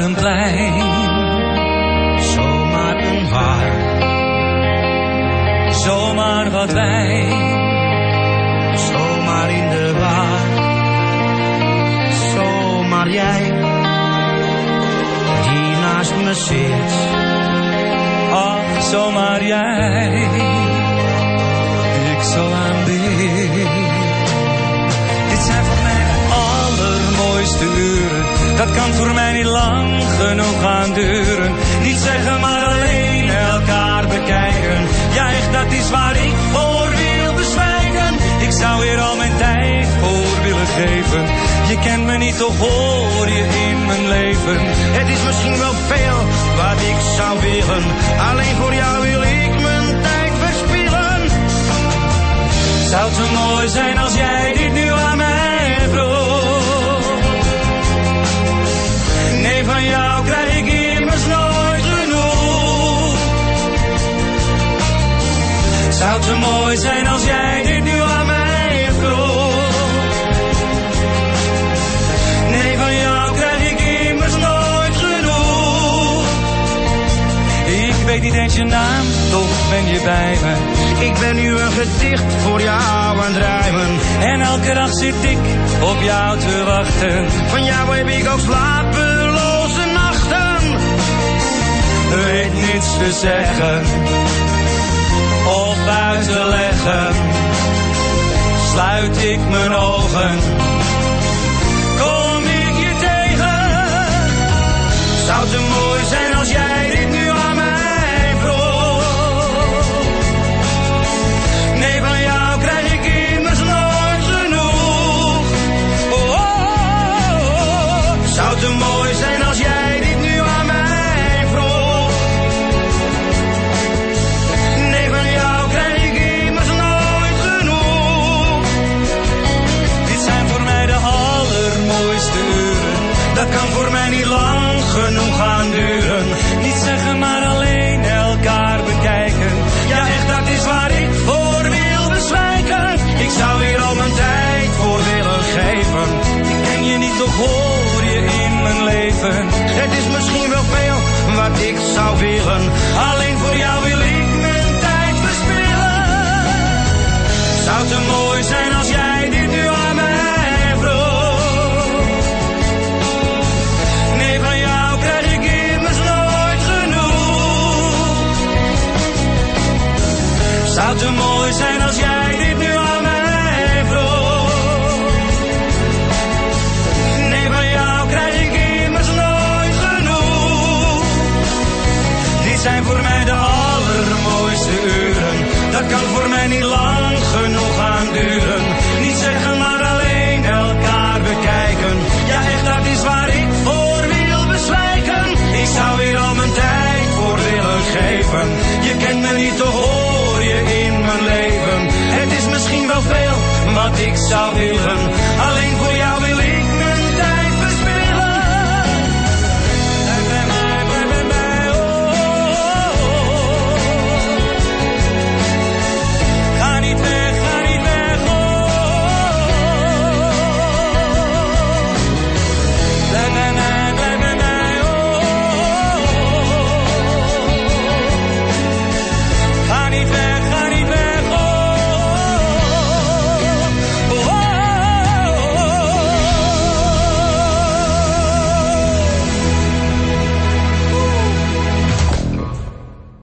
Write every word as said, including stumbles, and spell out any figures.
een plein, zomaar een waar, zomaar wat wijn, zomaar in de waar, zomaar jij, die naast me zit, ach, zomaar jij, ik zo aanbid. Dit zijn voor mij de allermooiste uren, dat kan voor mij niet lang genoeg gaan duren. Niet zeggen, maar alleen elkaar bekijken. Ja, echt, dat is waar ik voor wil bezwijken. Ik zou hier al mijn tijd voor willen geven. Je kent me niet, toch hoor je in mijn leven. Het is misschien wel veel wat ik zou willen. Alleen voor jou wil ik mijn tijd verspillen. Zou het zo mooi zijn als jij dit nu aan mij vroeg? Nee, van jou krijg ik immers nooit genoeg. Zou het zo mooi zijn als jij dit nu aan mij vroeg? Nee, van jou krijg ik immers nooit genoeg. Ik weet niet eens je naam, toch ben je bij me. Ik ben nu een gedicht voor jou aan het rijmen. En elke dag zit ik op jou te wachten. Van jou heb ik ook slapeloze nachten. Weet niets te zeggen of uit te leggen. Sluit ik mijn ogen, kom ik je tegen. Zou het te mooi zijn als jij dit nu aan mij vroeg? Nee, van jou krijg ik immers nooit genoeg. Oh, oh, oh, oh. Zou het te mooi zijn als jij dit nu aan mij vroeg? Nee, van jou krijg ik immers nooit genoeg. Dit zijn voor mij de allermooiste uren. Dat kan voor mij niet lang genoeg gaan duren. Niet zeggen, maar alleen elkaar bekijken. Ja, echt, dat is waar ik voor wil bezwijken. Ik zou hier al mijn tijd voor willen geven. Ik ken je niet, toch hoor je in mijn leven. Het is misschien wel veel wat ik zou willen. Alleen voor jou wil ik mijn tijd verspillen. Zou het te mooi zijn als jij dit nu aan mij vroeg? Nee, van jou krijg ik immers nooit genoeg. Zou het te mooi zijn als jij dit nu aan mij vroeg? Nee, van jou krijg ik immers nooit genoeg. Dit zijn voor mij de allermooiste uren. Dat kan voor mij niet lang genoeg gaan duren. Niet zeggen, maar alleen elkaar bekijken. Ja, echt, dat is waar ik voor wil bezwijken. Ik zou hier al mijn tijd voor willen geven. Je kent me niet, toch hoor je in mijn leven. Het is misschien wel veel wat ik zou willen. Alleen voor